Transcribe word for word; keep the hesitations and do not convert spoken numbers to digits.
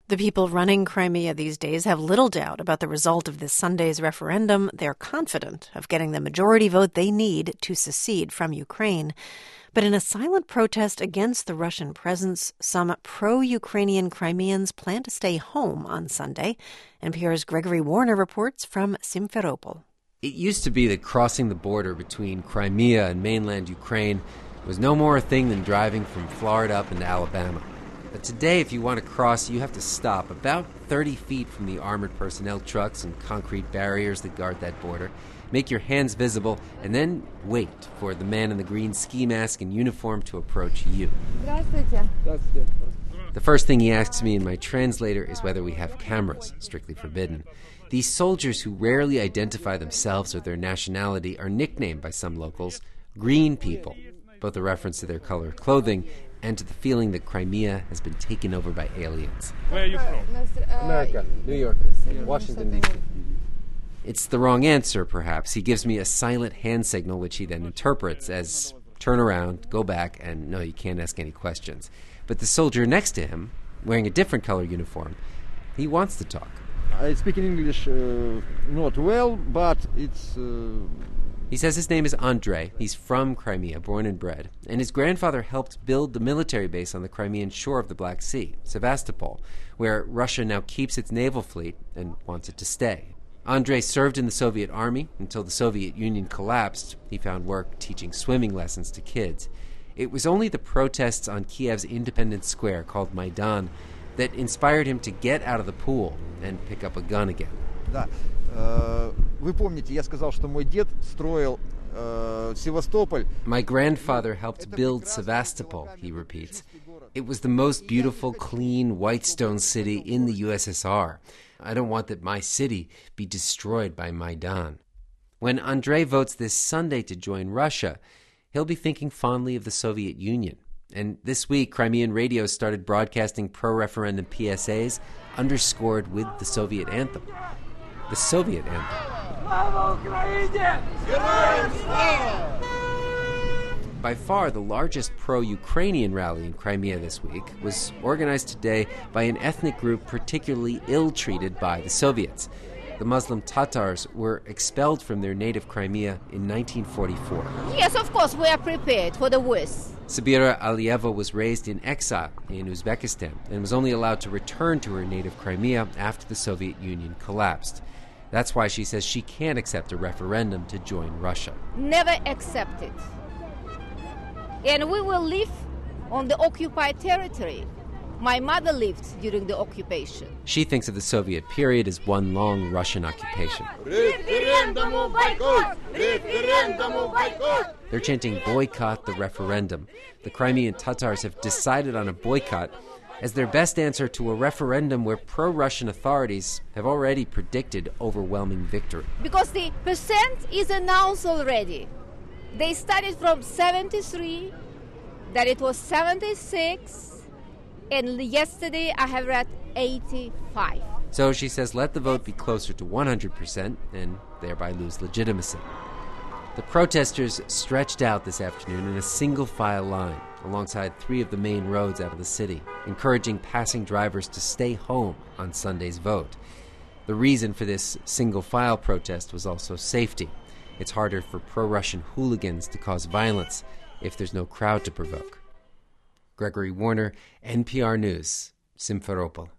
The people running Crimea these days have little doubt about the result of this Sunday's referendum. They're confident of getting the majority vote they need to secede from Ukraine. But in a silent protest against the Russian presence, some pro-Ukrainian Crimeans plan to stay home on Sunday. N P R's Gregory Warner reports from Simferopol. It used to be that crossing the border between Crimea and mainland Ukraine was no more a thing than driving from Florida up into Alabama. But today, if you want to cross, you have to stop about thirty feet from the armored personnel trucks and concrete barriers that guard that border, make your hands visible, and then wait for the man in the green ski mask and uniform to approach you. Здравствуйте. The first thing he asks me and my translator is whether we have cameras, strictly forbidden. These soldiers who rarely identify themselves or their nationality are nicknamed by some locals green people, both a reference to their color of clothing and to the feeling that Crimea has been taken over by aliens. Where are you from? America, New York, Washington, D C It's the wrong answer, perhaps. He gives me a silent hand signal, which he then interprets as turn around, go back, and no, you can't ask any questions. But the soldier next to him, wearing a different color uniform, he wants to talk. I speak in English uh, not well, but it's... Uh... He says his name is Andrei. He's from Crimea, born and bred. And his grandfather helped build the military base on the Crimean shore of the Black Sea, Sevastopol, where Russia now keeps its naval fleet and wants it to stay. Andrei served in the Soviet army until the Soviet Union collapsed. He found work teaching swimming lessons to kids. It was only the protests on Kiev's Independence Square, called Maidan, that inspired him to get out of the pool and pick up a gun again. Да. Вы помните, я сказал, что мой дед строил Севастополь. My grandfather helped build Sevastopol, he repeats. It was the most beautiful, clean, white stone city in the U S S R. I don't want that my city be destroyed by Maidan. When Andrei votes this Sunday to join Russia, he'll be thinking fondly of the Soviet Union. And this week, Crimean radio started broadcasting pro-referendum P S As underscored with the Soviet anthem. The Soviet anthem. By far, the largest pro-Ukrainian rally in Crimea this week was organized today by an ethnic group particularly ill-treated by the Soviets. The Muslim Tatars were expelled from their native Crimea in nineteen forty-four. Yes, of course, we are prepared for the worst. Sabira Aliyeva was raised in exile in Uzbekistan and was only allowed to return to her native Crimea after the Soviet Union collapsed. That's why she says she can't accept a referendum to join Russia. Never accept it. And we will live on the occupied territory. My mother lived during the occupation. She thinks of the Soviet period as one long Russian occupation. They're chanting boycott the referendum. The Crimean Tatars have decided on a boycott as their best answer to a referendum where pro-Russian authorities have already predicted overwhelming victory. Because the percent is announced already. They started from seventy-three, then it was seventy-six, and yesterday I have read eighty-five. So she says let the vote be closer to one hundred percent and thereby lose legitimacy. The protesters stretched out this afternoon in a single-file line alongside three of the main roads out of the city, encouraging passing drivers to stay home on Sunday's vote. The reason for this single-file protest was also safety. It's harder for pro-Russian hooligans to cause violence if there's no crowd to provoke. Gregory Warner, N P R News, Simferopol.